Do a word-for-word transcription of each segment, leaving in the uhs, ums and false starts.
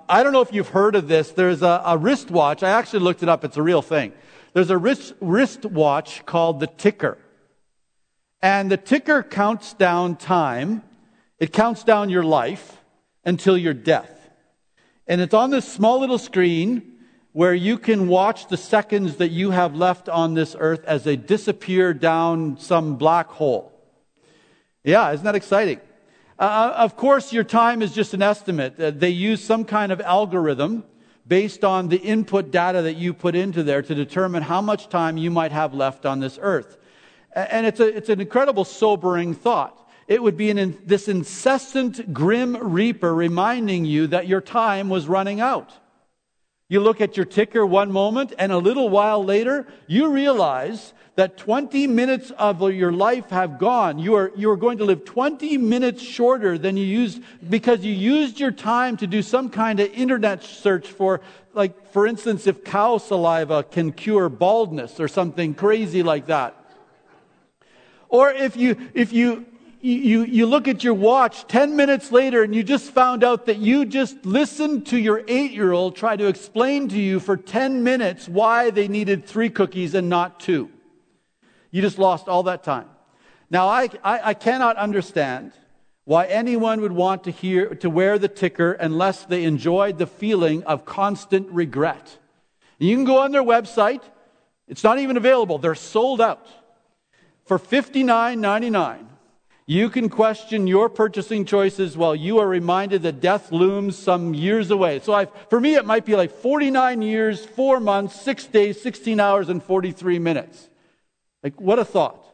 I don't know if you've heard of this. There's a, a wristwatch. I actually looked it up. It's a real thing. There's a wrist, wristwatch called the Ticker. And the Ticker counts down time. It counts down your life until your death. And it's on this small little screen where you can watch the seconds that you have left on this earth as they disappear down some black hole. Yeah, isn't that exciting? Uh, of course, your time is just an estimate. Uh, they use some kind of algorithm based on the input data that you put into there to determine how much time you might have left on this earth. And it's a, it's an incredible sobering thought. It would be an, this incessant grim reaper reminding you that your time was running out. You look at your ticker one moment, and a little while later, you realize that twenty minutes of your life have gone. You are, you are going to live twenty minutes shorter than you used because you used your time to do some kind of internet search for, like, for instance, if cow saliva can cure baldness or something crazy like that. Or if you, if you, You, you look at your watch ten minutes later and you just found out that you just listened to your eight-year-old try to explain to you for ten minutes why they needed three cookies and not two. You just lost all that time. Now, I, I, I cannot understand why anyone would want to hear to wear the ticker unless they enjoyed the feeling of constant regret. You can go on their website. It's not even available. They're sold out. For fifty-nine ninety-nine. You can question your purchasing choices while you are reminded that death looms some years away. So I, for me, it might be like forty-nine years, four months, six days, sixteen hours, and forty-three minutes. Like, what a thought.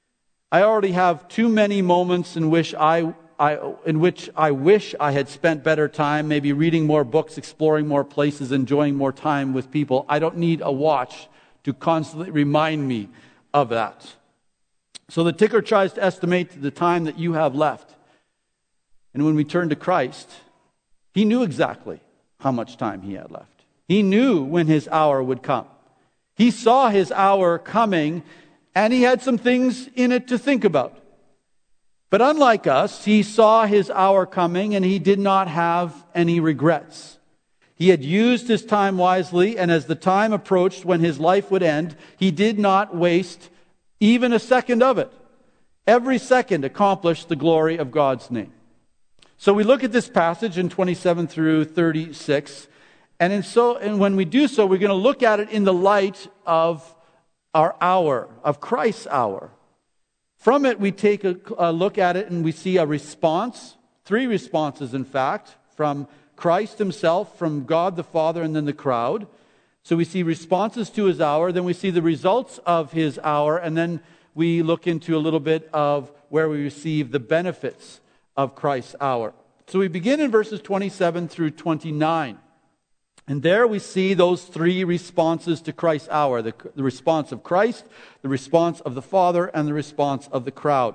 I already have too many moments in which I, I, in which I wish I had spent better time, maybe reading more books, exploring more places, enjoying more time with people. I don't need a watch to constantly remind me of that. So the ticker tries to estimate the time that you have left. And when we turn to Christ, He knew exactly how much time He had left. He knew when His hour would come. He saw His hour coming, and He had some things in it to think about. But unlike us, He saw His hour coming, and He did not have any regrets. He had used His time wisely, and as the time approached when His life would end, He did not waste even a second of it. Every second accomplished the glory of God's name. So we look at this passage in twenty-seven through thirty-six, and in so and when we do so, we're going to look at it in the light of our hour, of Christ's hour. From it, we take a, a look at it and we see a response, three responses in fact, from Christ Himself, from God the Father, and then the crowd. So we see responses to His hour, then we see the results of His hour, and then we look into a little bit of where we receive the benefits of Christ's hour. So we begin in verses twenty-seven through twenty-nine. And there we see those three responses to Christ's hour. The, the response of Christ, the response of the Father, and the response of the crowd.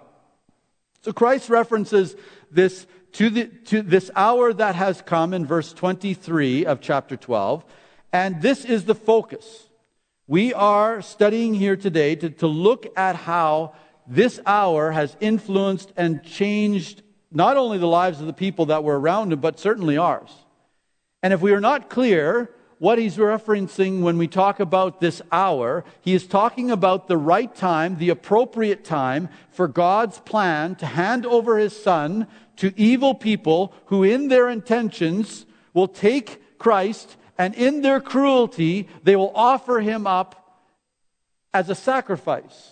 So Christ references this to, the, to this hour that has come in verse twenty-three of chapter twelve. And this is the focus. We are studying here today to, to look at how this hour has influenced and changed not only the lives of the people that were around Him, but certainly ours. And if we are not clear what He's referencing when we talk about this hour, He is talking about the right time, the appropriate time for God's plan to hand over His Son to evil people who in their intentions will take Christ, and in their cruelty, they will offer Him up as a sacrifice.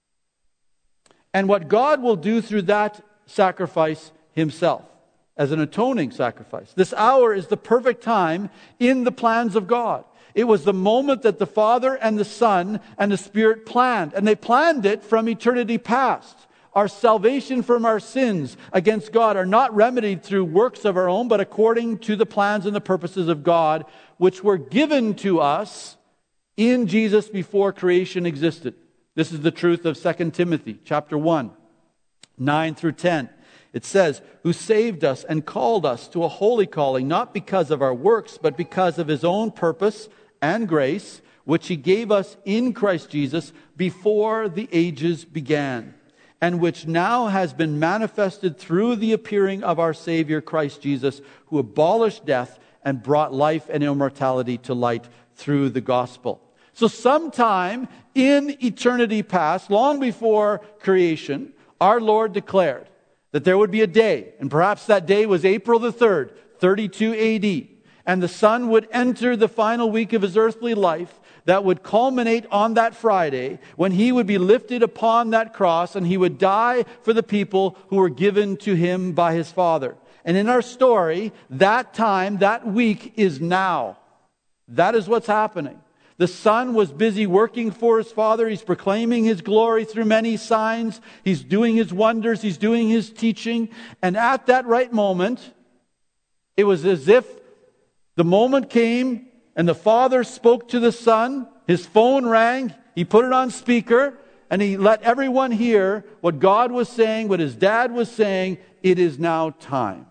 And what God will do through that sacrifice Himself, as an atoning sacrifice. This hour is the perfect time in the plans of God. It was the moment that the Father and the Son and the Spirit planned. And they planned it from eternity past. Our salvation from our sins against God are not remedied through works of our own, but according to the plans and the purposes of God, which were given to us in Jesus before creation existed. This is the truth of Second Timothy chapter one, nine through ten. It says, who saved us and called us to a holy calling, not because of our works, but because of His own purpose and grace, which He gave us in Christ Jesus before the ages began, and which now has been manifested through the appearing of our Savior Christ Jesus, who abolished death and brought life and immortality to light through the gospel. So sometime in eternity past, long before creation, our Lord declared that there would be a day, and perhaps that day was April the third, thirty-two A D, and the Son would enter the final week of his earthly life that would culminate on that Friday when he would be lifted upon that cross and he would die for the people who were given to him by his Father. And in our story, that time, that week is now. That is what's happening. The Son was busy working for his Father. He's proclaiming his glory through many signs. He's doing his wonders. He's doing his teaching. And at that right moment, it was as if the moment came and the Father spoke to the Son. His phone rang. He put it on speaker. And he let everyone hear what God was saying, what his dad was saying. It is now time.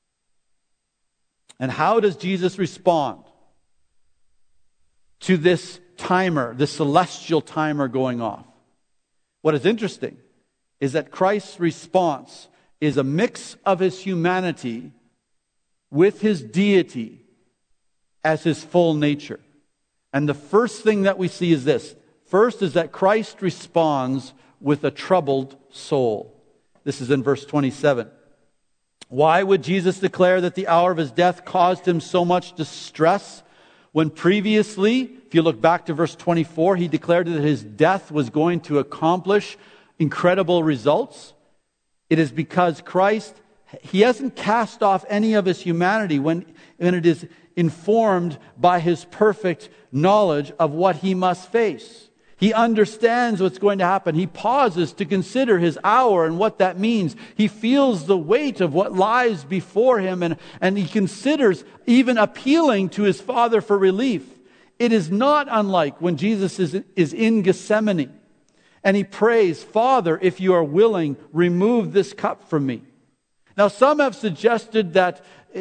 And how does Jesus respond to this timer, this celestial timer going off? What is interesting is that Christ's response is a mix of his humanity with his deity as his full nature. And the first thing that we see is this. First is that Christ responds with a troubled soul. This is in verse twenty-seven. Why would Jesus declare that the hour of his death caused him so much distress when previously, if you look back to verse twenty-four, he declared that his death was going to accomplish incredible results? It is because Christ, he hasn't cast off any of his humanity when, when it is informed by his perfect knowledge of what he must face. He understands what's going to happen. He pauses to consider his hour and what that means. He feels the weight of what lies before him, and, and he considers even appealing to his Father for relief. It is not unlike when Jesus is, is in Gethsemane and he prays, Father, if you are willing, remove this cup from me. Now, some have suggested that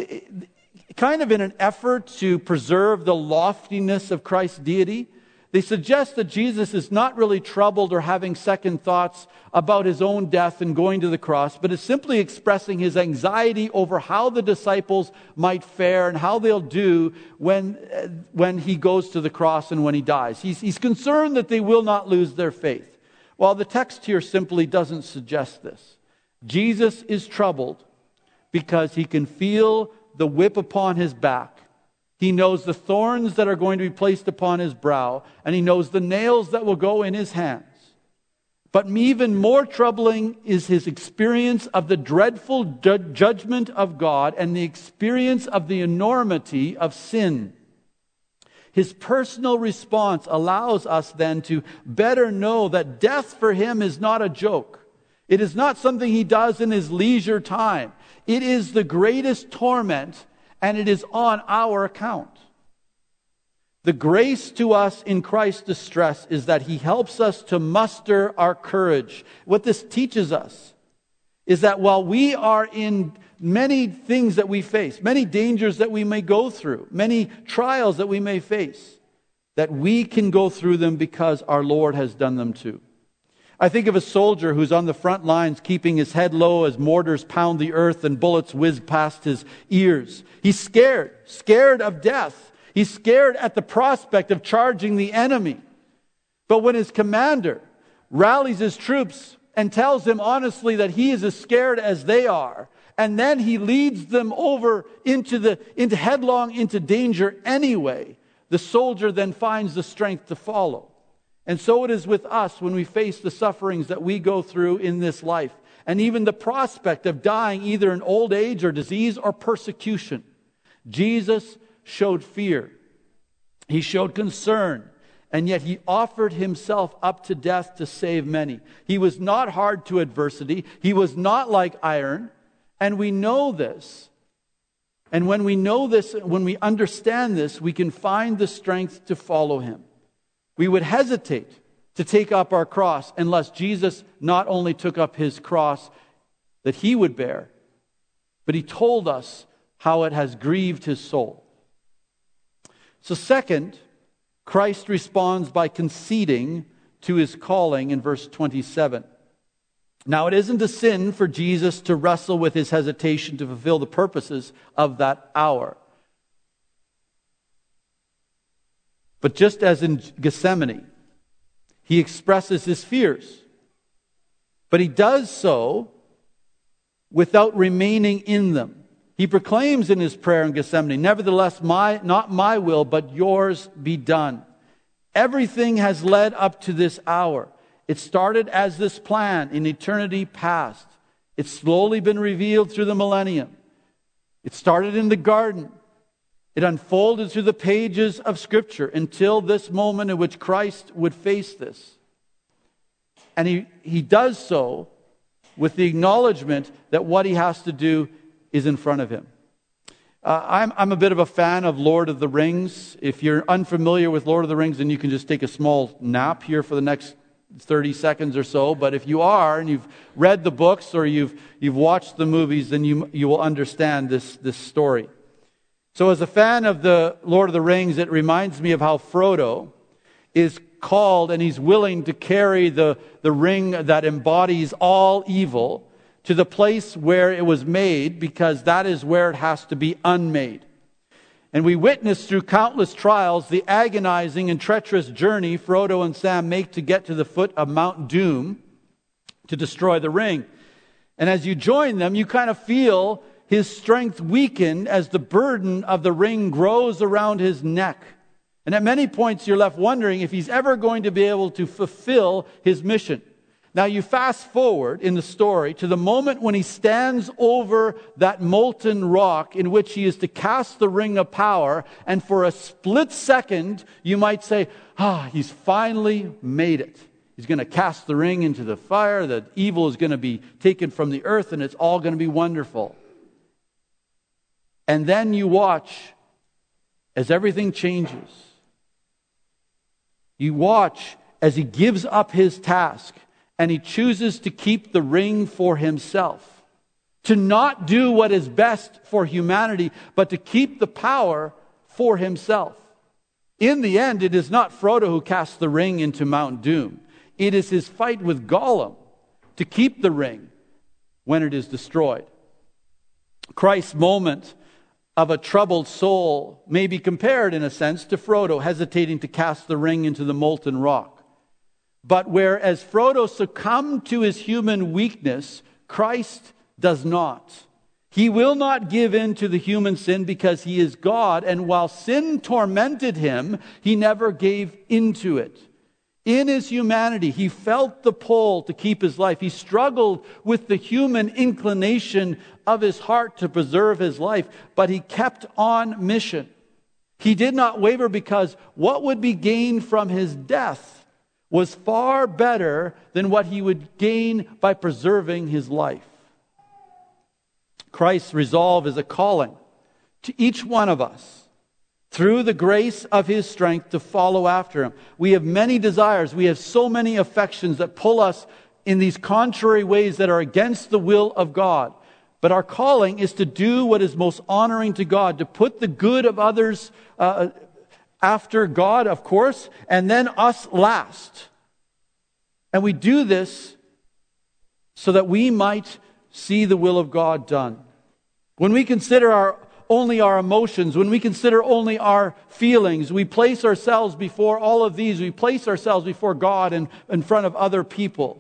kind of in an effort to preserve the loftiness of Christ's deity, they suggest that Jesus is not really troubled or having second thoughts about his own death and going to the cross, but is simply expressing his anxiety over how the disciples might fare and how they'll do when, uh, when he goes to the cross and when he dies. He's, he's concerned that they will not lose their faith. Well, the text here simply doesn't suggest this. Jesus is troubled because he can feel the whip upon his back. He knows the thorns that are going to be placed upon his brow, and he knows the nails that will go in his hands. But even more troubling is his experience of the dreadful ju- judgment of God and the experience of the enormity of sin. His personal response allows us then to better know that death for him is not a joke. It is not something he does in his leisure time. It is the greatest torment, and it is on our account. The grace to us in Christ's distress is that he helps us to muster our courage. What this teaches us is that while we are in many things that we face, many dangers that we may go through, many trials that we may face, that we can go through them because our Lord has done them too. I think of a soldier who's on the front lines keeping his head low as mortars pound the earth and bullets whiz past his ears. He's scared, scared of death. He's scared at the prospect of charging the enemy. But when his commander rallies his troops and tells him honestly that he is as scared as they are, and then he leads them over into the into headlong into danger anyway, the soldier then finds the strength to follow. And so it is with us when we face the sufferings that we go through in this life, and even the prospect of dying either in old age or disease or persecution. Jesus showed fear. He showed concern, and yet he offered himself up to death to save many. He was not hard to adversity. He was not like iron, and we know this. And when we know this, when we understand this, we can find the strength to follow him. We would hesitate to take up our cross unless Jesus not only took up his cross that he would bear, but he told us how it has grieved his soul. So second, Christ responds by conceding to his calling in verse twenty-seven. Now, it isn't a sin for Jesus to wrestle with his hesitation to fulfill the purposes of that hour. But just as in Gethsemane, he expresses his fears. But he does so without remaining in them. He proclaims in his prayer in Gethsemane, "Nevertheless, my, not my will, but yours be done." Everything has led up to this hour. It started as this plan in eternity past. It's slowly been revealed through the millennium. It started in the garden. It unfolded through the pages of Scripture until this moment in which Christ would face this. And he, he does so with the acknowledgement that what he has to do is in front of him. Uh, I'm, I'm a bit of a fan of Lord of the Rings. If you're unfamiliar with Lord of the Rings, then you can just take a small nap here for the next thirty seconds or so. But if you are, and you've read the books or you've you've watched the movies, then you you will understand this, this story. So as a fan of the Lord of the Rings, it reminds me of how Frodo is called and he's willing to carry the, the ring that embodies all evil to the place where it was made, because that is where it has to be unmade. And we witness through countless trials the agonizing and treacherous journey Frodo and Sam make to get to the foot of Mount Doom to destroy the ring. And as you join them, you kind of feel his strength weaken as the burden of the ring grows around his neck. And at many points you're left wondering if he's ever going to be able to fulfill his mission. Now you fast forward in the story to the moment when he stands over that molten rock in which he is to cast the ring of power, and for a split second you might say, ah, he's finally made it. He's going to cast the ring into the fire, the evil is going to be taken from the earth, and it's all going to be wonderful. And then you watch as everything changes. You watch as he gives up his task and he chooses to keep the ring for himself. To not do what is best for humanity, but to keep the power for himself. In the end, it is not Frodo who casts the ring into Mount Doom. It is his fight with Gollum to keep the ring when it is destroyed. Christ's moment of a troubled soul may be compared, in a sense, to Frodo hesitating to cast the ring into the molten rock. But whereas Frodo succumbed to his human weakness, Christ does not. He will not give in to the human sin because he is God, and while sin tormented him, he never gave into it. In his humanity, he felt the pull to keep his life. He struggled with the human inclination of his heart to preserve his life, but he kept on mission. He did not waver because what would be gained from his death was far better than what he would gain by preserving his life. Christ's resolve is a calling to each one of us through the grace of his strength to follow after him. We have many desires. We have so many affections that pull us in these contrary ways that are against the will of God. But our calling is to do what is most honoring to God, to put the good of others uh, after God, of course, and then us last. And we do this so that we might see the will of God done. When we consider our only our emotions, when we consider only our feelings, we place ourselves before all of these. We place ourselves before God and in front of other people.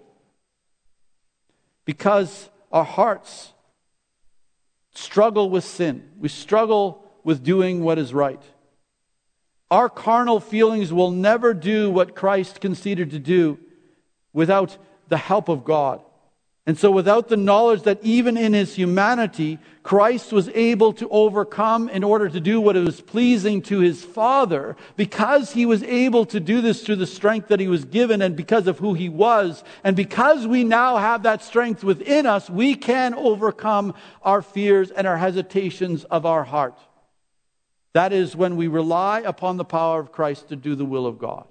Because our hearts struggle with sin. We struggle with doing what is right. Our carnal feelings will never do what Christ conceded to do without the help of God. And so without the knowledge that even in his humanity, Christ was able to overcome in order to do what was pleasing to his Father, because he was able to do this through the strength that he was given and because of who he was, and because we now have that strength within us, we can overcome our fears and our hesitations of our heart. That is when we rely upon the power of Christ to do the will of God.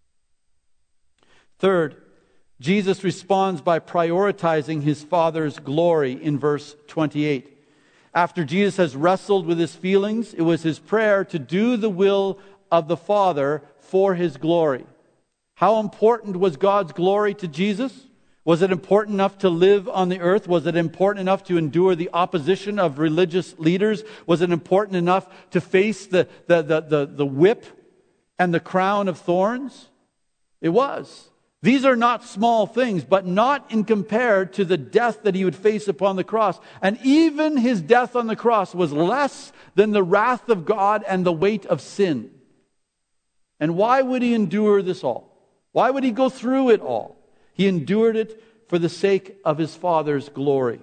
Third, Jesus responds by prioritizing his Father's glory in verse twenty-eight. After Jesus has wrestled with his feelings, it was his prayer to do the will of the Father for his glory. How important was God's glory to Jesus? Was it important enough to live on the earth? Was it important enough to endure the opposition of religious leaders? Was it important enough to face the, the, the, the, the whip and the crown of thorns? It was. These are not small things, but not in compared to the death that he would face upon the cross. And even his death on the cross was less than the wrath of God and the weight of sin. And why would he endure this all? Why would he go through it all? He endured it for the sake of his Father's glory.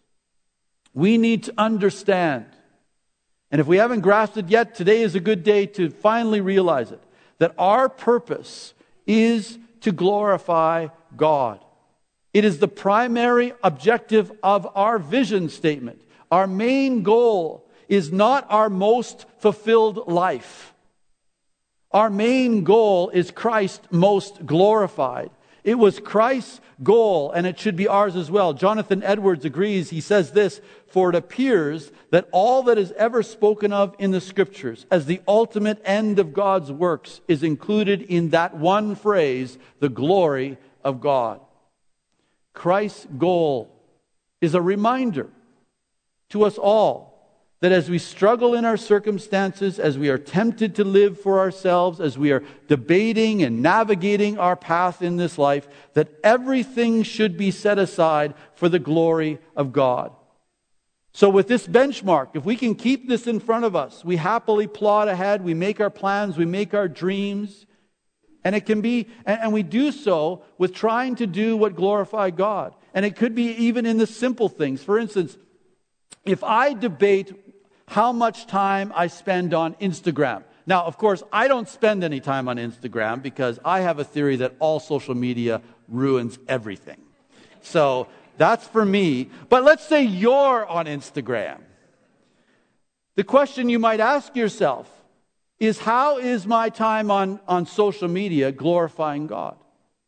We need to understand, and if we haven't grasped it yet, today is a good day to finally realize it, that our purpose is to glorify God. It is the primary objective of our vision statement. Our main goal is not our most fulfilled life. Our main goal is Christ most glorified. It was Christ's goal, and it should be ours as well. Jonathan Edwards agrees. He says this, "For it appears that all that is ever spoken of in the Scriptures as the ultimate end of God's works is included in that one phrase, the glory of God." Christ's goal is a reminder to us all that as we struggle in our circumstances, as we are tempted to live for ourselves, as we are debating and navigating our path in this life, that everything should be set aside for the glory of God. So with this benchmark, if we can keep this in front of us, we happily plod ahead, we make our plans, we make our dreams, and it can be, and we do so with trying to do what glorify God. And it could be even in the simple things. For instance, if I debate how much time I spend on Instagram. Now, of course, I don't spend any time on Instagram because I have a theory that all social media ruins everything. So that's for me. But let's say you're on Instagram. The question you might ask yourself is, how is my time on, on social media glorifying God?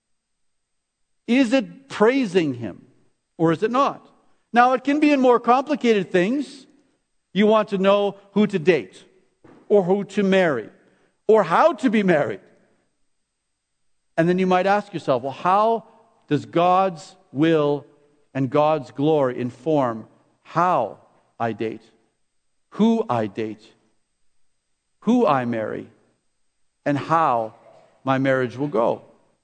Is it praising Him or is it not? Now, it can be in more complicated things. You want to know who to date, or who to marry, or how to be married. And then you might ask yourself, well, how does God's will and God's glory inform how I date, who I date, who I marry, and how my marriage will go?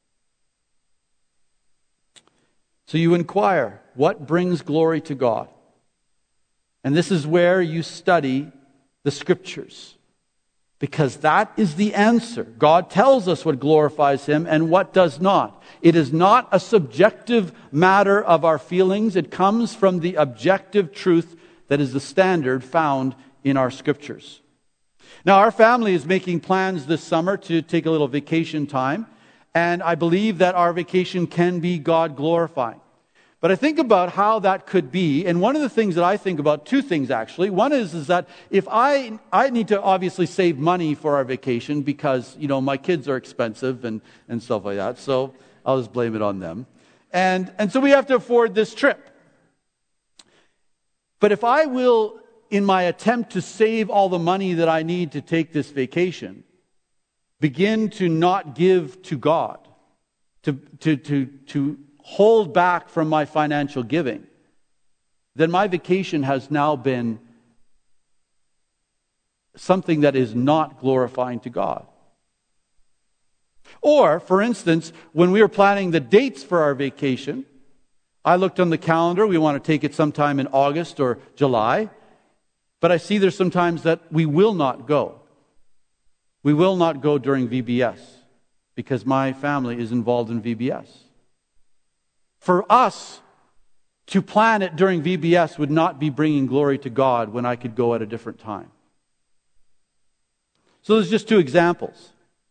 So you inquire, what brings glory to God? And this is where you study the Scriptures, because that is the answer. God tells us what glorifies Him and what does not. It is not a subjective matter of our feelings. It comes from the objective truth that is the standard found in our Scriptures. Now, our family is making plans this summer to take a little vacation time, and I believe that our vacation can be God glorifying. But I think about how that could be, and one of the things that I think about, two things actually. One is, is that if I I need to obviously save money for our vacation because, you know, my kids are expensive and, and stuff like that, so I'll just blame it on them. And, and so we have to afford this trip. But if I will, in my attempt to save all the money that I need to take this vacation, begin to not give to God, to to to to hold back from my financial giving, then my vacation has now been something that is not glorifying to God. Or, for instance, when we were planning the dates for our vacation, I looked on the calendar. We want to take it sometime in August or July. But I see there's sometimes that we will not go. We will not go during V B S because my family is involved in V B S. For us to plan it during V B S would not be bringing glory to God when I could go at a different time. So there's just two examples.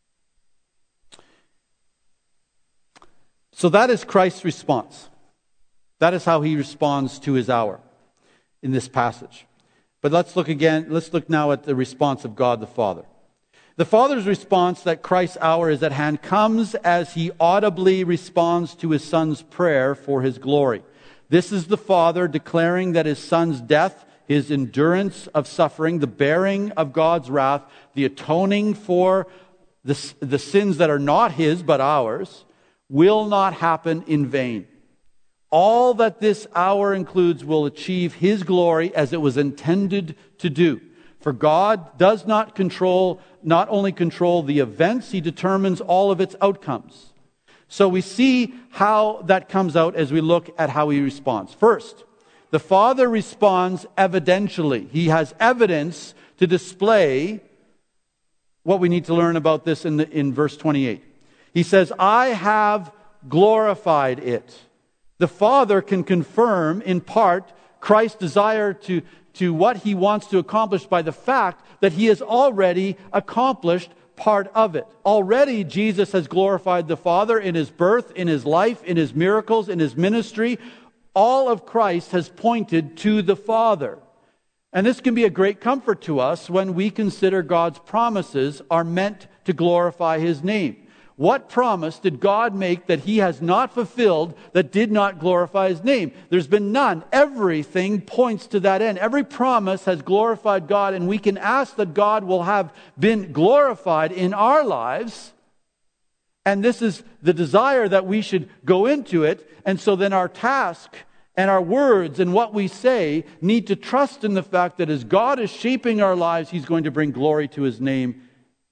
So that is Christ's response. That is how He responds to His hour in this passage. But let's look again, let's look now at the response of God the Father. The Father's response that Christ's hour is at hand comes as He audibly responds to His Son's prayer for His glory. This is the Father declaring that His Son's death, His endurance of suffering, the bearing of God's wrath, the atoning for the, the sins that are not His but ours, will not happen in vain. All that this hour includes will achieve His glory as it was intended to do. For God does not control, not only control the events, He determines all of its outcomes. So we see how that comes out as we look at how He responds. First, the Father responds evidentially. He has evidence to display what we need to learn about this in, the, in verse twenty-eight. He says, I have glorified it. The Father can confirm in part Christ's desire to, to what He wants to accomplish by the fact that He has already accomplished part of it. Already Jesus has glorified the Father in His birth, in His life, in His miracles, in His ministry. All of Christ has pointed to the Father. And this can be a great comfort to us when we consider God's promises are meant to glorify His name. What promise did God make that He has not fulfilled that did not glorify His name? There's been none. Everything points to that end. Every promise has glorified God, and we can ask that God will have been glorified in our lives. And this is the desire that we should go into it. And so then our task and our words and what we say need to trust in the fact that as God is shaping our lives, He's going to bring glory to His name,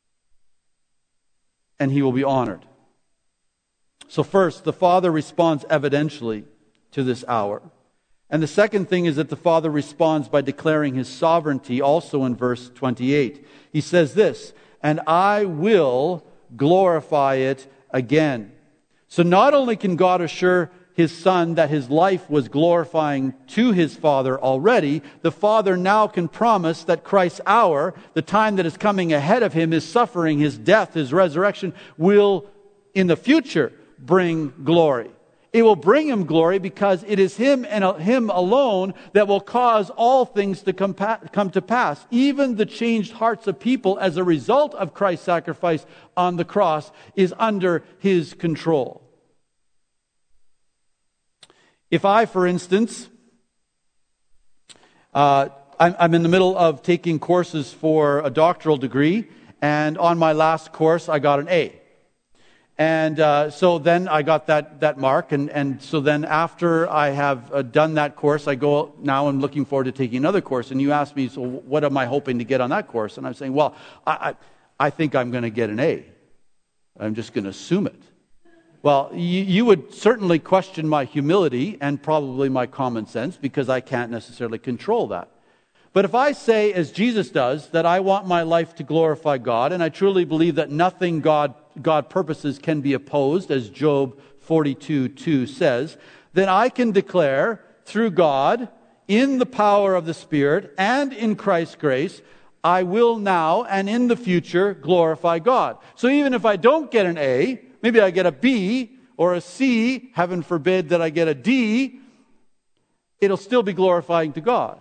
and He will be honored. So first, the Father responds evidentially to this hour. And the second thing is that the Father responds by declaring His sovereignty, also in verse twenty-eight. He says this, and I will glorify it again. So not only can God assure His Son that His life was glorifying to His Father already, the Father now can promise that Christ's hour, the time that is coming ahead of Him, His suffering, His death, His resurrection, will in the future bring glory. It will bring Him glory because it is Him and Him alone that will cause all things to come, pa- come to pass. Even the changed hearts of people as a result of Christ's sacrifice on the cross is under His control. If I, for instance, uh, I'm, I'm in the middle of taking courses for a doctoral degree, and on my last course I got an A. And uh, so then I got that, that mark, and, and so then after I have uh, done that course, I go, now I'm looking forward to taking another course. And you ask me, so what am I hoping to get on that course? And I'm saying, well, I, I, I think I'm going to get an A. I'm just going to assume it. Well, you, you would certainly question my humility and probably my common sense because I can't necessarily control that. But if I say, as Jesus does, that I want my life to glorify God, and I truly believe that nothing God, God purposes can be opposed, as Job forty-two two says, then I can declare through God, in the power of the Spirit and in Christ's grace, I will now and in the future glorify God. So even if I don't get an A, maybe I get a B or a C, heaven forbid that I get a D, it'll still be glorifying to God.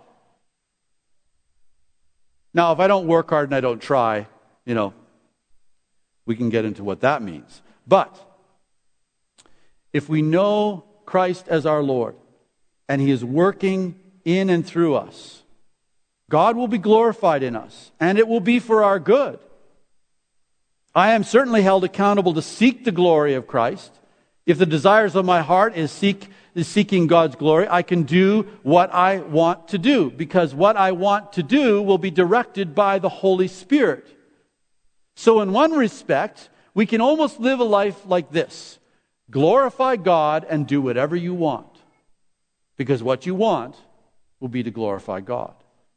Now, if I don't work hard and I don't try, you know, we can get into what that means. But if we know Christ as our Lord and He is working in and through us, God will be glorified in us, and it will be for our good. I am certainly held accountable to seek the glory of Christ. If the desires of my heart is seek is seeking God's glory, I can do what I want to do, because what I want to do will be directed by the Holy Spirit. So in one respect, we can almost live a life like this. Glorify God and do whatever you want, because what you want will be to glorify God.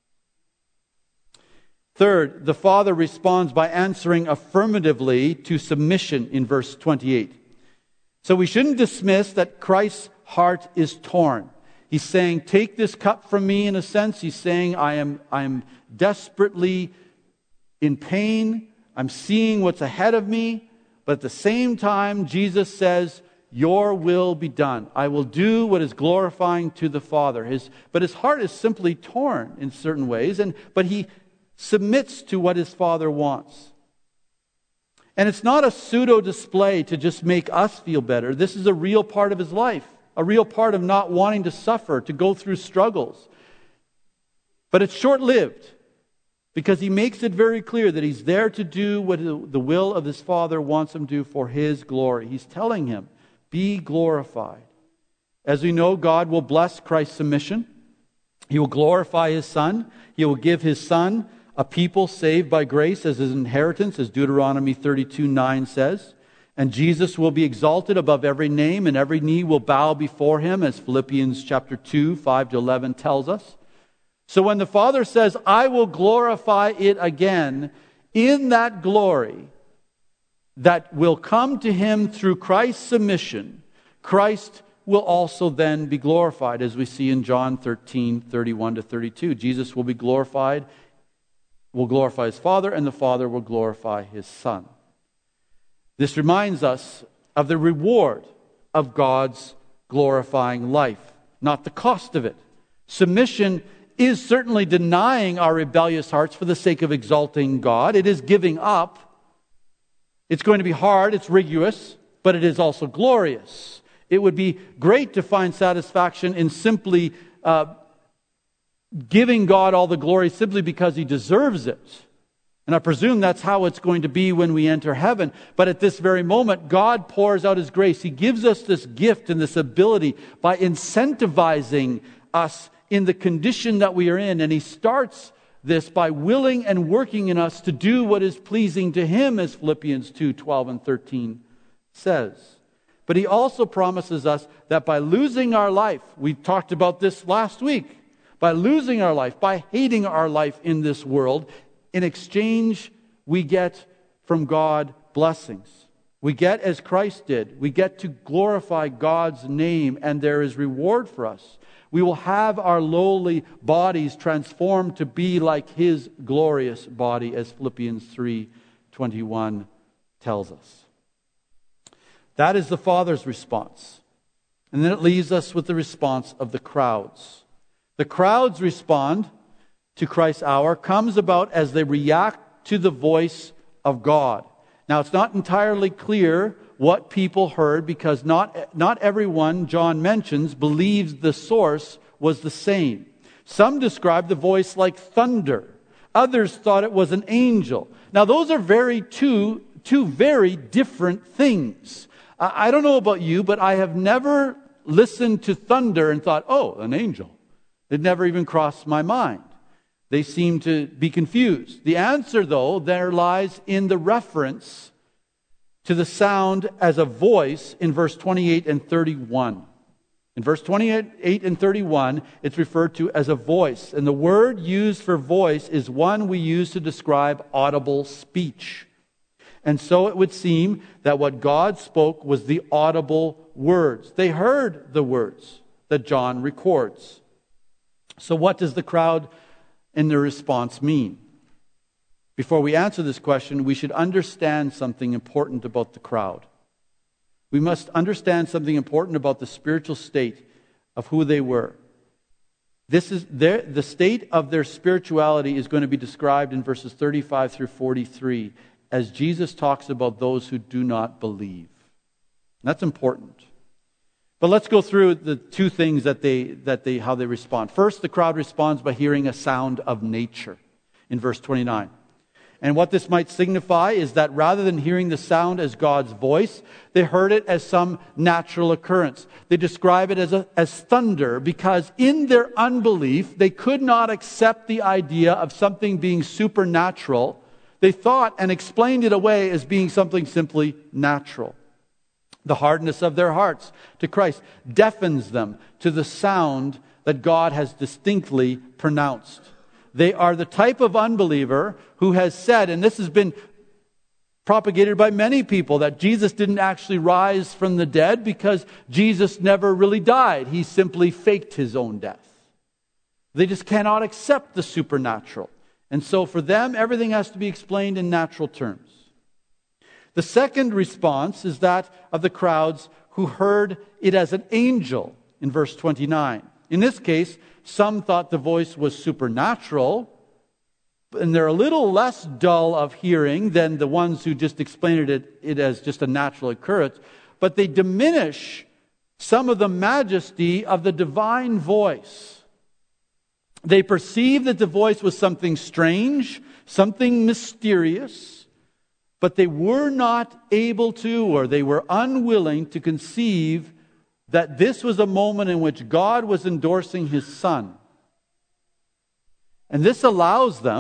Third, the Father responds by answering affirmatively to submission in verse twenty-eight. So we shouldn't dismiss that Christ's heart is torn. He's saying, take this cup from me, in a sense. He's saying, I am, I am desperately in pain. I'm seeing what's ahead of me. But at the same time, Jesus says, your will be done. I will do what is glorifying to the Father. His, but his heart is simply torn in certain ways, and but he submits to what his Father wants. And it's not a pseudo display to just make us feel better. This is a real part of his life, a real part of not wanting to suffer, to go through struggles. But it's short-lived, because he makes it very clear that he's there to do what the will of his Father wants him to do for his glory. He's telling him, be glorified. As we know, God will bless Christ's submission. He will glorify his Son. He will give his Son a people saved by grace as his inheritance, as Deuteronomy thirty-two nine says. And Jesus will be exalted above every name, and every knee will bow before him, as Philippians chapter two, five to eleven tells us. So when the Father says, I will glorify it again, in that glory that will come to him through Christ's submission, Christ will also then be glorified, as we see in John thirteen, thirty-one to thirty-two. Jesus will be glorified, will glorify his Father, and the Father will glorify his Son. This reminds us of the reward of God's glorifying life, not the cost of it. Submission is certainly denying our rebellious hearts for the sake of exalting God. It is giving up. It's going to be hard, it's rigorous, but it is also glorious. It would be great to find satisfaction in simply uh, giving God all the glory simply because he deserves it. And I presume that's how it's going to be when we enter heaven. But at this very moment, God pours out his grace. He gives us this gift and this ability by incentivizing us in the condition that we are in. And he starts this by willing and working in us to do what is pleasing to him, as Philippians two, twelve and thirteen says. But he also promises us that by losing our life, we talked about this last week, by losing our life, by hating our life in this world, in exchange, we get from God blessings. We get, as Christ did, we get to glorify God's name, and there is reward for us. We will have our lowly bodies transformed to be like his glorious body, as Philippians three twenty-one tells us. That is the Father's response. And then it leaves us with the response of the crowds. The crowds respond to Christ's hour comes about as they react to the voice of God. Now, it's not entirely clear what people heard, because not, not everyone John mentions believes the source was the same. Some describe the voice like thunder. Others thought it was an angel. Now, those are very two, two very different things. I, I don't know about you, but I have never listened to thunder and thought, oh, an angel. It never even crossed my mind. They seem to be confused. The answer, though, there lies in the reference to the sound as a voice in verse twenty-eight and thirty-one. In verse twenty-eight and thirty-one, it's referred to as a voice. And the word used for voice is one we use to describe audible speech. And so it would seem that what God spoke was the audible words. They heard the words that John records. So what does the crowd in their response mean? Before we answer this question, we should understand something important about the crowd. We must understand something important about the spiritual state of who they were. This is their, the state of their spirituality is going to be described in verses thirty-five through forty-three as Jesus talks about those who do not believe. And that's important. But let's go through the two things that they, that they, how they respond. First, the crowd responds by hearing a sound of nature in verse twenty-nine. And what this might signify is that rather than hearing the sound as God's voice, they heard it as some natural occurrence. They describe it as, a, as thunder because in their unbelief, they could not accept the idea of something being supernatural. They thought and explained it away as being something simply natural. The hardness of their hearts to Christ deafens them to the sound that God has distinctly pronounced. They are the type of unbeliever who has said, and this has been propagated by many people, that Jesus didn't actually rise from the dead because Jesus never really died. He simply faked his own death. They just cannot accept the supernatural. And so for them, everything has to be explained in natural terms. The second response is that of the crowds who heard it as an angel in verse twenty-nine. In this case, some thought the voice was supernatural, and they're a little less dull of hearing than the ones who just explained it, it as just a natural occurrence, but they diminish some of the majesty of the divine voice. They perceived that the voice was something strange, something mysterious, but they were not able to, or they were unwilling to conceive that this was a moment in which God was endorsing his Son. And this allows them,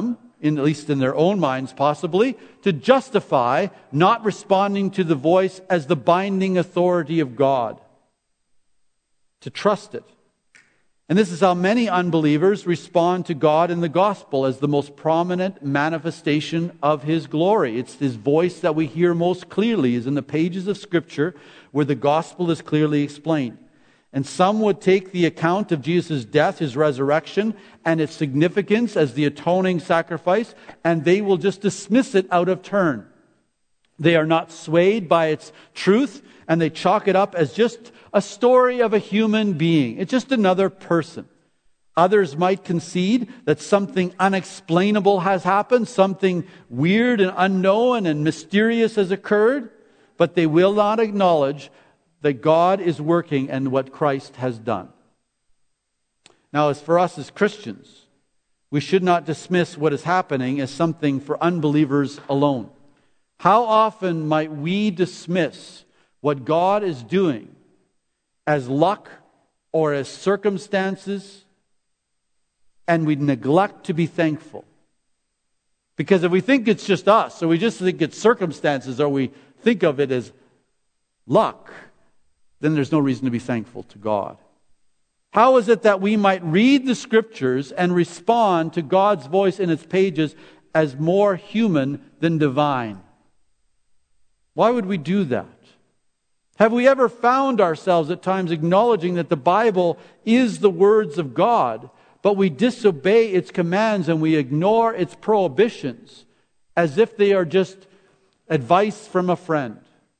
in, at least in their own minds possibly, to justify not responding to the voice as the binding authority of God, to trust it. And this is how many unbelievers respond to God in the gospel as the most prominent manifestation of His glory. It's His voice that we hear most clearly, is in the pages of Scripture where the gospel is clearly explained. And some would take the account of Jesus' death, His resurrection, and its significance as the atoning sacrifice, and they will just dismiss it out of turn. They are not swayed by its truth, and they chalk it up as just a story of a human being. It's just another person. Others might concede that something unexplainable has happened, something weird and unknown and mysterious has occurred, but they will not acknowledge that God is working and what Christ has done. Now, as for us as Christians, we should not dismiss what is happening as something for unbelievers alone. How often might we dismiss what God is doing as luck or as circumstances, and we neglect to be thankful? Because if we think it's just us, or we just think it's circumstances, or we think of it as luck, then there's no reason to be thankful to God. How is it that we might read the Scriptures and respond to God's voice in its pages as more human than divine? Why would we do that? Have we ever found ourselves at times acknowledging that the Bible is the words of God, but we disobey its commands and we ignore its prohibitions as if they are just advice from a friend?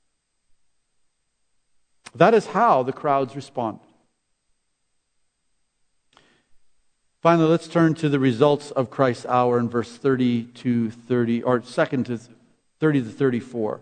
That is how the crowds responded. Finally, let's turn to the results of Christ's hour in verse thirty to thirty, or second to thirty to thirty-four.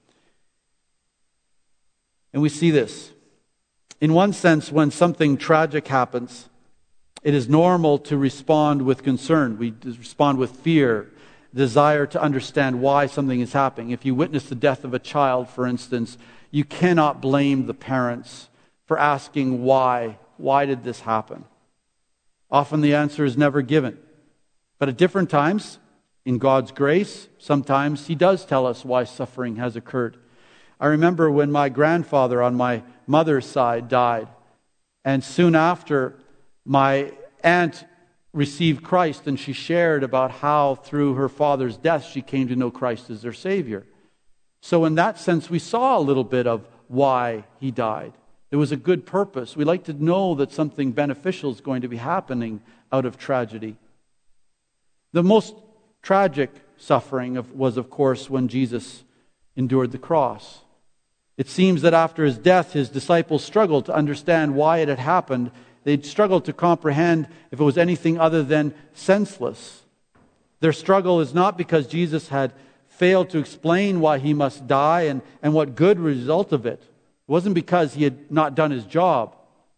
And we see this. In one sense, when something tragic happens, it is normal to respond with concern. We respond with fear, desire to understand why something is happening. If you witness the death of a child, for instance, you cannot blame the parents for asking why. Why did this happen? Often the answer is never given. But at different times, in God's grace, sometimes He does tell us why suffering has occurred. I remember when my grandfather on my mother's side died, and soon after, my aunt received Christ, and she shared about how through her father's death she came to know Christ as their Savior. So in that sense, we saw a little bit of why he died. There was a good purpose. We like to know that something beneficial is going to be happening out of tragedy. The most tragic suffering of, was, of course, when Jesus endured the cross. It seems that after His death, His disciples struggled to understand why it had happened. They'd struggled to comprehend if it was anything other than senseless. Their struggle is not because Jesus had failed to explain why He must die and, and what good result of it. It wasn't because He had not done His job.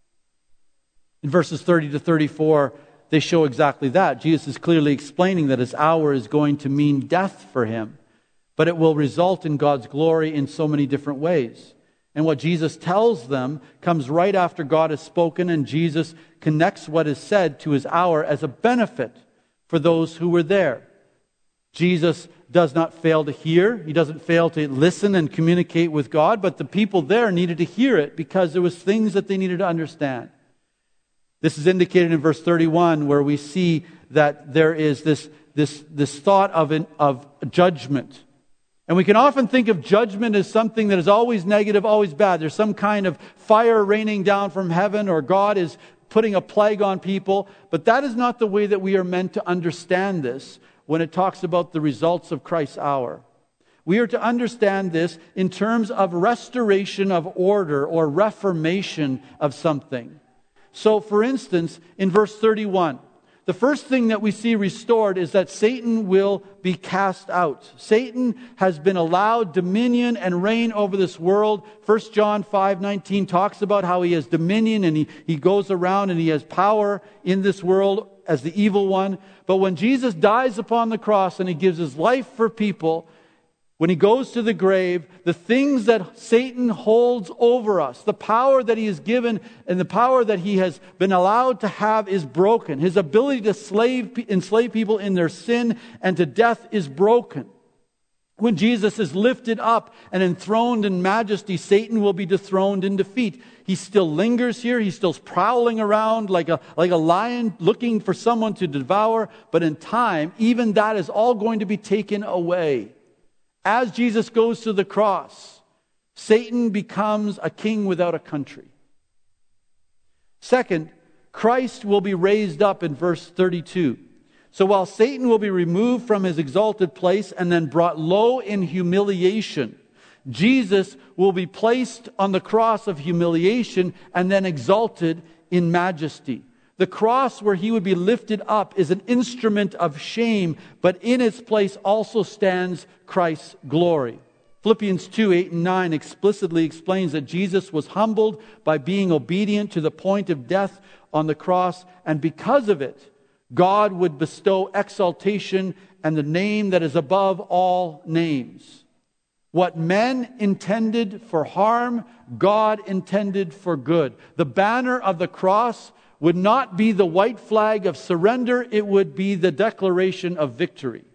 In verses thirty to thirty-four, they show exactly that. Jesus is clearly explaining that His hour is going to mean death for Him, but it will result in God's glory in so many different ways. And what Jesus tells them comes right after God has spoken, and Jesus connects what is said to His hour as a benefit for those who were there. Jesus does not fail to hear. He doesn't fail to listen and communicate with God, but the people there needed to hear it because there was things that they needed to understand. This is indicated in verse thirty-one, where we see that there is this, this, this thought of, an, of judgment. And we can often think of judgment as something that is always negative, always bad. There's some kind of fire raining down from heaven, or God is putting a plague on people. But that is not the way that we are meant to understand this when it talks about the results of Christ's hour. We are to understand this in terms of restoration of order or reformation of something. So, for instance, in verse thirty-one, the first thing that we see restored is that Satan will be cast out. Satan has been allowed dominion and reign over this world. First John five nineteen talks about how he has dominion and he, he goes around and he has power in this world as the evil one. But when Jesus dies upon the cross and He gives His life for people, when he goes to the grave, the things that Satan holds over us, the power that he is given and the power that he has been allowed to have is broken. His ability to slave, enslave people in their sin and to death is broken. When Jesus is lifted up and enthroned in majesty, Satan will be dethroned in defeat. He still lingers here. He's still prowling around like a, like a lion looking for someone to devour. But in time, even that is all going to be taken away. As Jesus goes to the cross, Satan becomes a king without a country. Second, Christ will be raised up in verse thirty-two. So while Satan will be removed from his exalted place and then brought low in humiliation, Jesus will be placed on the cross of humiliation and then exalted in majesty. The cross where he would be lifted up is an instrument of shame, but in its place also stands Christ's glory. Philippians two, eight and nine explicitly explains that Jesus was humbled by being obedient to the point of death on the cross, and because of it, God would bestow exaltation and the name that is above all names. What men intended for harm, God intended for good. The banner of the cross would not be the white flag of surrender, it would be the declaration of victory.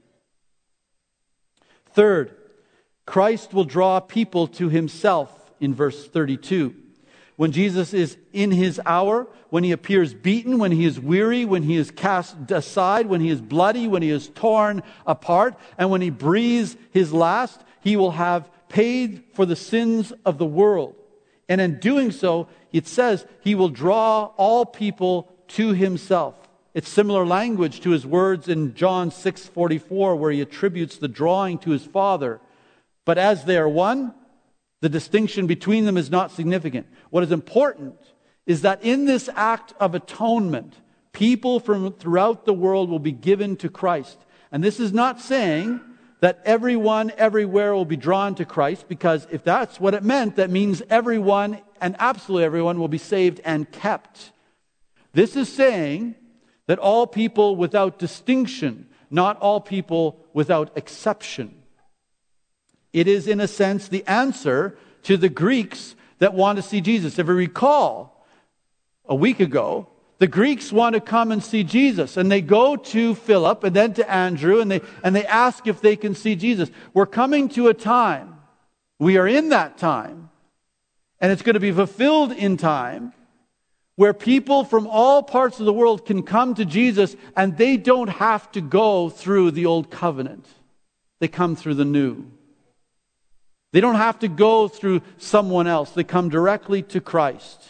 Third, Christ will draw people to himself in verse thirty-two. When Jesus is in his hour, when he appears beaten, when he is weary, when he is cast aside, when he is bloody, when he is torn apart, and when he breathes his last, he will have paid for the sins of the world. And in doing so, it says he will draw all people to himself. It's similar language to his words in John six forty-four, where he attributes the drawing to his Father. But as they are one, the distinction between them is not significant. What is important is that in this act of atonement, people from throughout the world will be given to Christ. And this is not saying that everyone everywhere will be drawn to Christ, because if that's what it meant, that means everyone and absolutely everyone will be saved and kept. This is saying that all people without distinction, not all people without exception. It is, in a sense, the answer to the Greeks that want to see Jesus. If you recall, a week ago, the Greeks want to come and see Jesus, and they go to Philip and then to Andrew, and they and they ask if they can see Jesus. We're coming to a time, we are in that time, and it's going to be fulfilled in time, where people from all parts of the world can come to Jesus, and they don't have to go through the old covenant. They come through the new. They don't have to go through someone else. They come directly to Christ.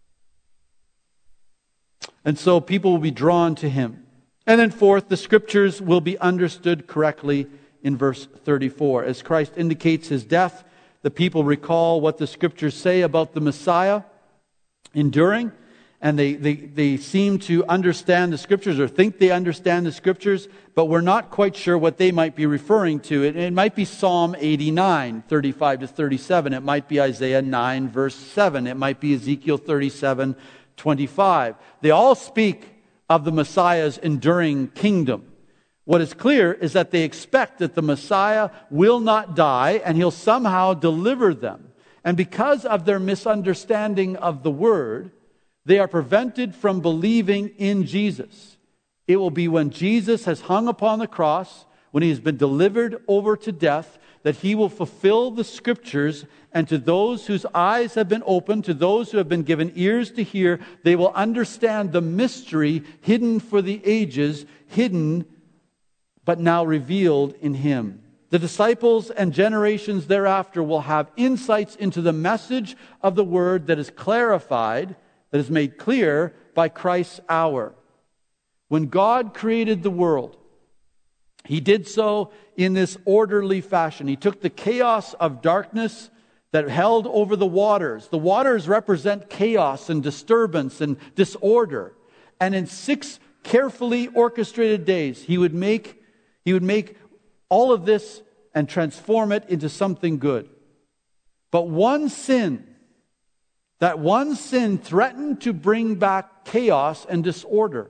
And so people will be drawn to him. And then fourth, the scriptures will be understood correctly in verse thirty-four. As Christ indicates his death, the people recall what the scriptures say about the Messiah enduring, and they, they, they seem to understand the scriptures or think they understand the scriptures, but we're not quite sure what they might be referring to. It, it might be Psalm eighty-nine, thirty-five to thirty-seven. It might be Isaiah nine, verse seven. It might be Ezekiel thirty-seven, twenty-five. They all speak of the Messiah's enduring kingdom. What is clear is that they expect that the Messiah will not die and he'll somehow deliver them. And because of their misunderstanding of the word, they are prevented from believing in Jesus. It will be when Jesus has hung upon the cross, when he has been delivered over to death, that he will fulfill the scriptures, and to those whose eyes have been opened, to those who have been given ears to hear, they will understand the mystery hidden for the ages, hidden but now revealed in him. The disciples and generations thereafter will have insights into the message of the word that is clarified, that is made clear by Christ's hour. When God created the world, he did so in this orderly fashion. He took the chaos of darkness that held over the waters. The waters represent chaos and disturbance and disorder. And in six carefully orchestrated days, he would make, he would make all of this and transform it into something good. But one sin, that one sin threatened to bring back chaos and disorder.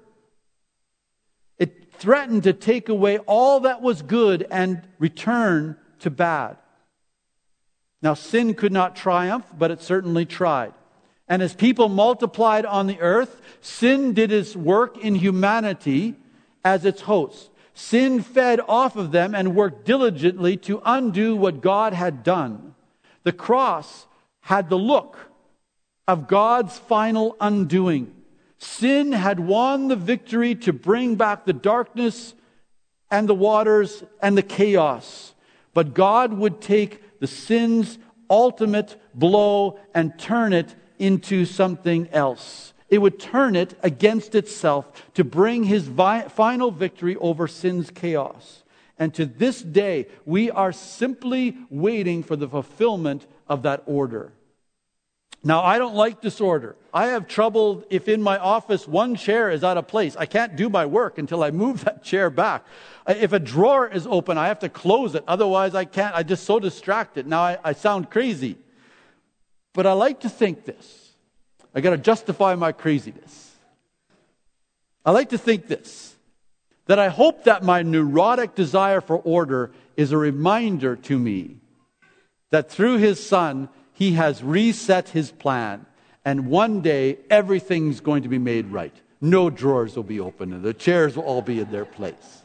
It threatened to take away all that was good and return to bad. Now, sin could not triumph, but it certainly tried. And as people multiplied on the earth, sin did its work in humanity as its host. Sin fed off of them and worked diligently to undo what God had done. The cross had the look of God's final undoing. Sin had won the victory to bring back the darkness and the waters and the chaos. But God would take the sin's ultimate blow and turn it into something else. It would turn it against itself to bring his vi- final victory over sin's chaos. And to this day, we are simply waiting for the fulfillment of that order. Now, I don't like disorder. I have trouble if in my office one chair is out of place. I can't do my work until I move that chair back. If a drawer is open, I have to close it. Otherwise, I can't. I'm just so distracted. Now, I, I sound crazy. But I like to think this. I got to justify my craziness. I like to think this, that I hope that my neurotic desire for order is a reminder to me that through his Son, he has reset his plan. And one day, everything's going to be made right. No drawers will be open and the chairs will all be in their place.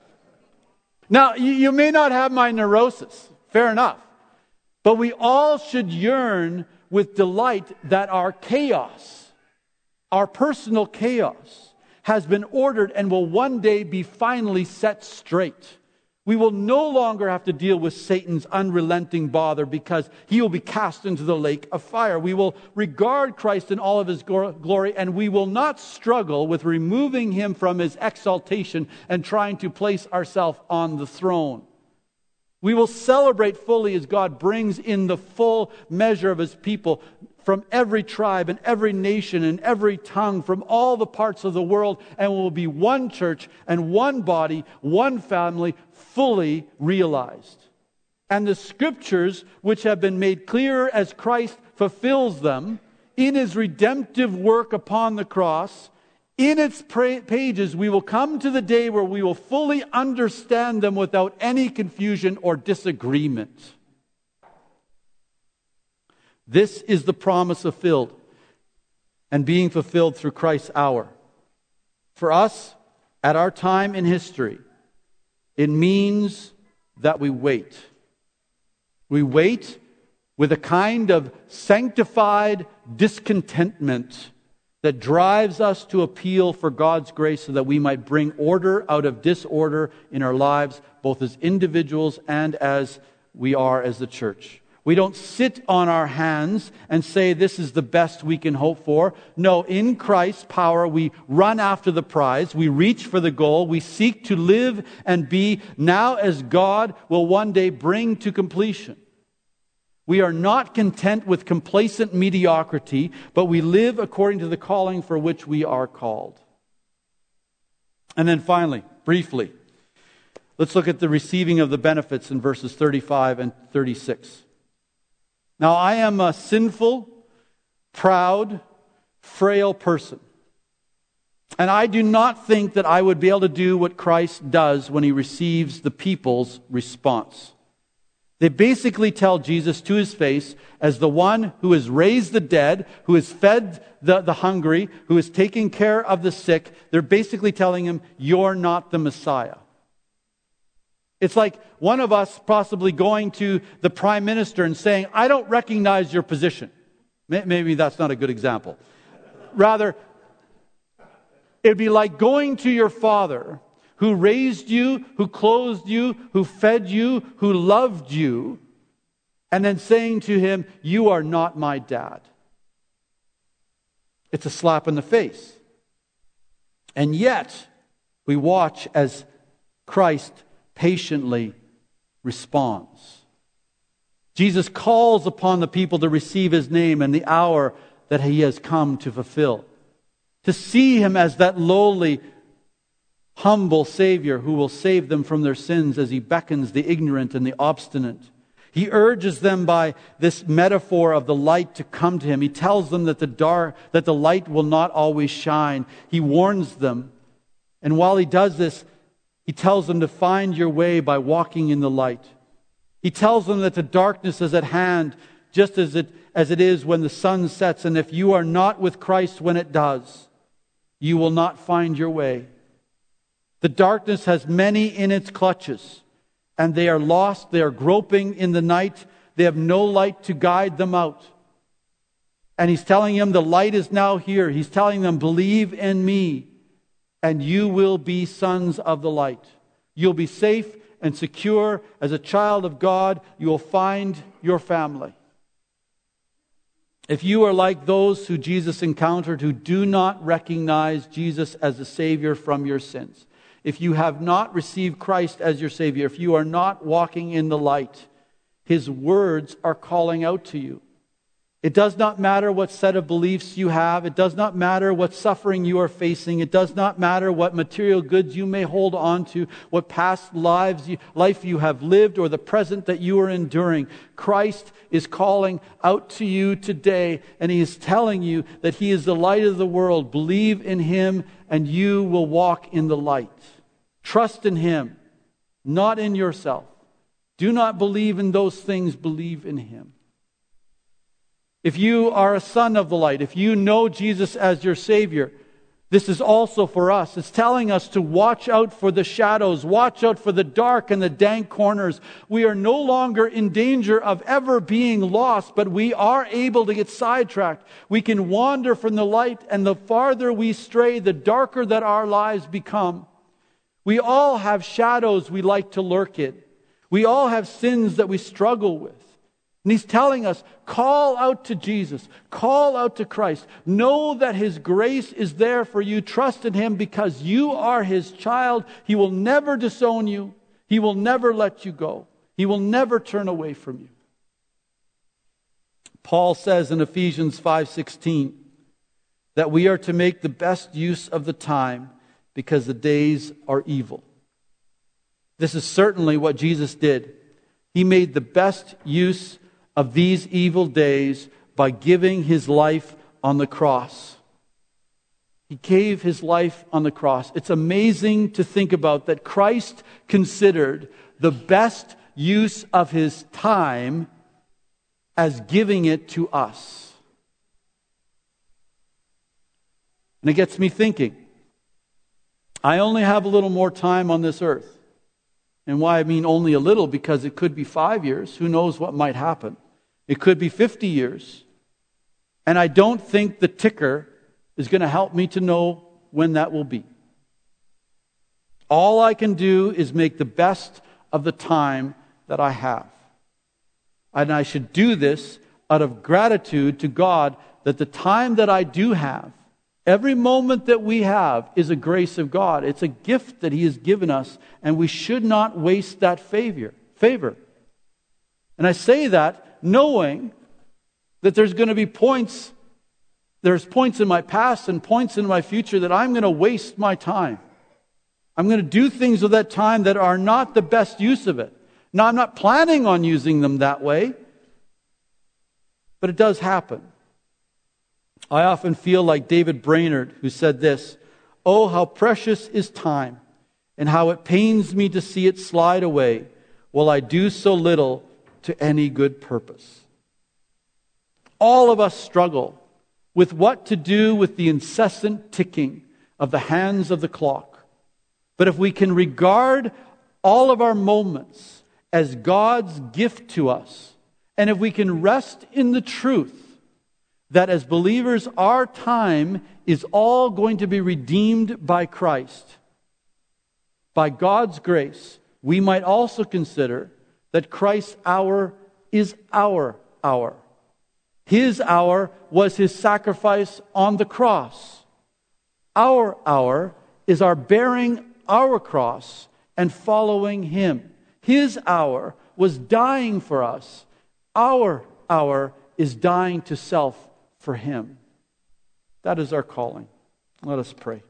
Now, you, you may not have my neurosis. Fair enough. But we all should yearn with delight that our chaos, our personal chaos, has been ordered and will one day be finally set straight. We will no longer have to deal with Satan's unrelenting bother because he will be cast into the lake of fire. We will regard Christ in all of his glory, and we will not struggle with removing him from his exaltation and trying to place ourselves on the throne. We will celebrate fully as God brings in the full measure of his people from every tribe and every nation and every tongue from all the parts of the world, and will be one church and one body, one family, fully realized. And the scriptures, which have been made clearer as Christ fulfills them in his redemptive work upon the cross, in its pages, we will come to the day where we will fully understand them without any confusion or disagreement. This is the promise fulfilled and being fulfilled through Christ's hour. For us, at our time in history, it means that we wait. We wait with a kind of sanctified discontentment that drives us to appeal for God's grace so that we might bring order out of disorder in our lives, both as individuals and as we are as the church. We don't sit on our hands and say this is the best we can hope for. No, in Christ's power, we run after the prize. We reach for the goal. We seek to live and be now as God will one day bring to completion. We are not content with complacent mediocrity, but we live according to the calling for which we are called. And then finally, briefly, let's look at the receiving of the benefits in verses thirty-five and thirty-six. Now, I am a sinful, proud, frail person. And I do not think that I would be able to do what Christ does when he receives the people's response. They basically tell Jesus to his face, as the one who has raised the dead, who has fed the, the hungry, who is taking care of the sick, they're basically telling him, you're not the Messiah. It's like one of us possibly going to the prime minister and saying, I don't recognize your position. Maybe that's not a good example. Rather, it'd be like going to your father who raised you, who clothed you, who fed you, who loved you, and then saying to him, you are not my dad. It's a slap in the face. And yet, we watch as Christ patiently responds. Jesus calls upon the people to receive his name and the hour that he has come to fulfill. To see him as that lowly, humble Savior who will save them from their sins as he beckons the ignorant and the obstinate. He urges them by this metaphor of the light to come to him. He tells them that the dark, that the light will not always shine. He warns them. And while he does this, he tells them to find your way by walking in the light. He tells them that the darkness is at hand, just as it, as it is when the sun sets. And if you are not with Christ when it does, you will not find your way. The darkness has many in its clutches, and they are lost. They are groping in the night. They have no light to guide them out. And he's telling them the light is now here. He's telling them, believe in me, and you will be sons of the light. You'll be safe and secure as a child of God. You will find your family. If you are like those who Jesus encountered who do not recognize Jesus as the Savior from your sins, if you have not received Christ as your Savior, if you are not walking in the light, His words are calling out to you. It does not matter what set of beliefs you have. It does not matter what suffering you are facing. It does not matter what material goods you may hold on to, what past lives you, life you have lived, or the present that you are enduring. Christ is calling out to you today, and He is telling you that He is the light of the world. Believe in Him, and you will walk in the light. Trust in Him, not in yourself. Do not believe in those things. Believe in Him. If you are a son of the light, if you know Jesus as your Savior, this is also for us. It's telling us to watch out for the shadows, watch out for the dark and the dank corners. We are no longer in danger of ever being lost, but we are able to get sidetracked. We can wander from the light, and the farther we stray, the darker that our lives become. We all have shadows we like to lurk in. We all have sins that we struggle with. And He's telling us, call out to Jesus. Call out to Christ. Know that His grace is there for you. Trust in Him because you are His child. He will never disown you. He will never let you go. He will never turn away from you. Paul says in Ephesians five sixteen that we are to make the best use of the time because the days are evil. This is certainly what Jesus did. He made the best use of these evil days by giving His life on the cross. He gave His life on the cross. It's amazing to think about that Christ considered the best use of His time as giving it to us. And it gets me thinking, I only have a little more time on this earth. And why I mean only a little, because it could be five years. Who knows what might happen? It could be fifty years. And I don't think the ticker is going to help me to know when that will be. All I can do is make the best of the time that I have. And I should do this out of gratitude to God that the time that I do have, every moment that we have, is a grace of God. It's a gift that He has given us, and we should not waste that favor. favor. And I say that knowing that there's going to be points, there's points in my past and points in my future that I'm going to waste my time. I'm going to do things with that time that are not the best use of it. Now, I'm not planning on using them that way, but it does happen. I often feel like David Brainerd, who said this, "Oh, how precious is time, and how it pains me to see it slide away, while I do so little to any good purpose." All of us struggle with what to do with the incessant ticking of the hands of the clock. But if we can regard all of our moments as God's gift to us, and if we can rest in the truth that as believers, our time is all going to be redeemed by Christ, by God's grace, we might also consider that Christ's hour is our hour. His hour was His sacrifice on the cross. Our hour is our bearing our cross and following Him. His hour was dying for us. Our hour is dying to self for Him. That is our calling. Let us pray.